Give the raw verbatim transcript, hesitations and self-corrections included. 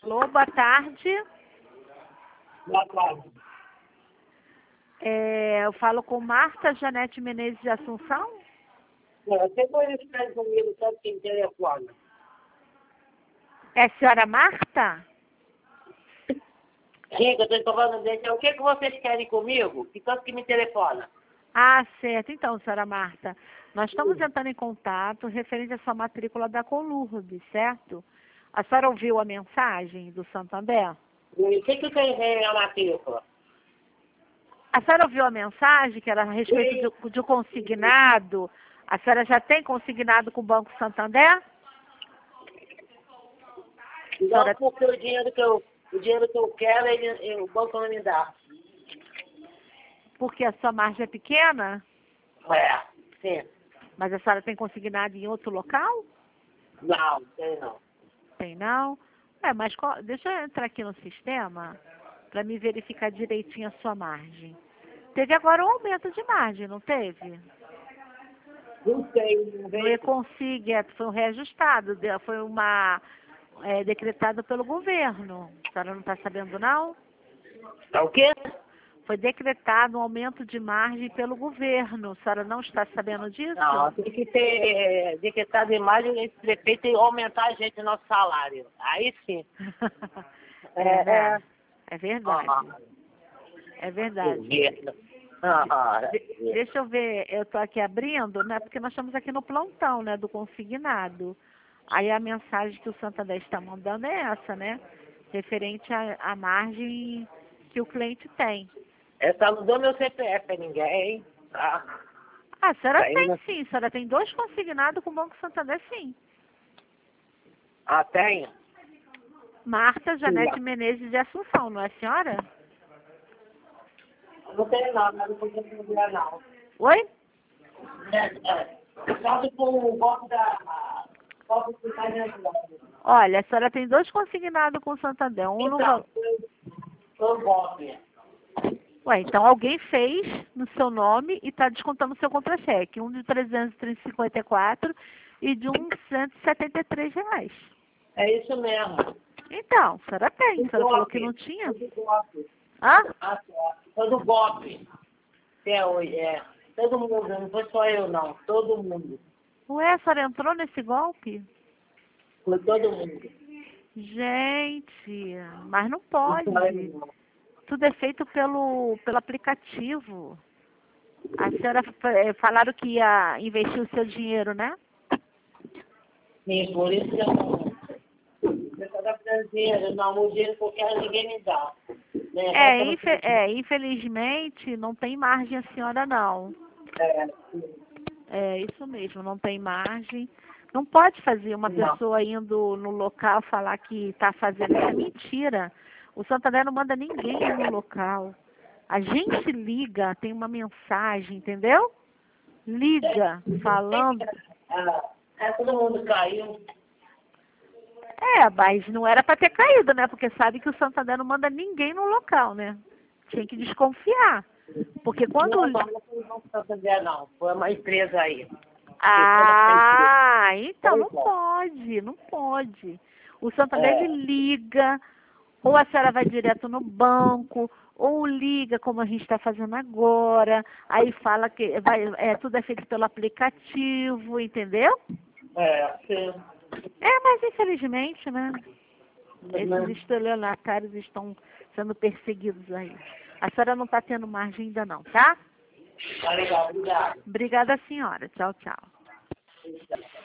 Alô, boa tarde. Boa tarde. É, eu falo com Marta Janete Menezes de Assunção. Você pode estar comigo só que telefone. É a senhora Marta? Sim, eu estou falando desse. O que, que vocês querem comigo? Que tanto que me telefona? Ah, certo. Então, senhora Marta, nós estamos entrando em contato referente à sua matrícula da Colurb, certo? A senhora ouviu a mensagem do Santander? O que, que tem ver a matrícula? A senhora ouviu a mensagem que era a respeito de, de consignado? A senhora já tem consignado com o Banco Santander? Não, Senhora... porque o dinheiro que eu, o dinheiro que eu quero, ele, ele, o banco não me dá. Porque a sua margem é pequena? É, sim. Mas a senhora tem consignado em outro local? Não, tem não. Tem não? É, mas qual... deixa eu entrar aqui no sistema para me verificar direitinho a sua margem. Teve agora um aumento de margem, não teve? Não sei, não No veio. Econsig, é, foi um reajustado, de- foi uma é, decretado pelo governo. A senhora não está sabendo, não? Tá o quê? Foi decretado um aumento de margem pelo governo. A senhora não está sabendo disso? Não, tem que ter decretado imagem, esse prefeito tem que aumentar a gente nosso salário. Aí sim. É, né? é. É verdade. Ah, É verdade. governo. Ah, De- deixa eu ver, eu estou aqui abrindo, né? Porque nós estamos aqui no plantão, né? Do consignado. Aí a mensagem que o Santander está mandando é essa, né? Referente à, à margem que o cliente tem. essa não dou meu C P F pra ninguém. Tá? Ah, a senhora Tá tem indo. sim, a senhora tem dois consignados com o Banco Santander, sim. Ah, tem? Marta Janete Sim. Menezes de Assunção, não é a senhora? Não tem não, mas não podia fazer não. Oi? É, é. Só com o golpe da... golpe que faz na Olha, a senhora tem dois consignados com o Santander. Um no... Então, va- foi o golpe. Ué, então alguém fez no seu nome e está descontando o seu contra-cheque. Um de trezentos e cinquenta e quatro e de um cento e setenta e três reais. É isso mesmo. Então, a senhora tem. A senhora falou que não tinha? Hã? Ah, tá. Foi do golpe. Até hoje, é. Todo mundo, não foi só eu não. Todo mundo. Ué, a senhora entrou nesse golpe? Foi todo mundo. Gente, mas não Não pode. foi eu, não. Tudo é feito pelo, pelo aplicativo. A senhora eh, falaram que ia investir o seu dinheiro, né? Sim, por isso que eu não. Eu só dá pra dinheiro, não, o dinheiro que eu quero ninguém me dá. Né? É, Essa não infe- tem- é, infelizmente não tem margem a senhora não. É, sim. É isso mesmo, não tem margem. Não pode fazer uma Não. pessoa indo no local falar que está fazendo. Isso é mentira. O Santander não manda ninguém ir no local. A gente liga, tem uma mensagem, entendeu? Liga, falando. Ah, é, todo mundo caiu. É, mas não era para ter caído, né? Porque sabe que o Santander não manda ninguém no local, né? Tinha que desconfiar. Porque quando... Não, não, não foi o Santander, não. Foi uma empresa aí. Ah, então não Pois é. pode, não pode. O Santander É. ele liga, ou a senhora vai direto no banco, ou liga como a gente está fazendo agora, aí fala que vai, é, tudo é feito pelo aplicativo, entendeu? É, sim. É, mas infelizmente, né? Esses Uhum. estelionatários estão sendo perseguidos aí. A senhora não está tendo margem ainda não, tá? Tá legal, obrigado. Obrigada, senhora. Tchau, tchau.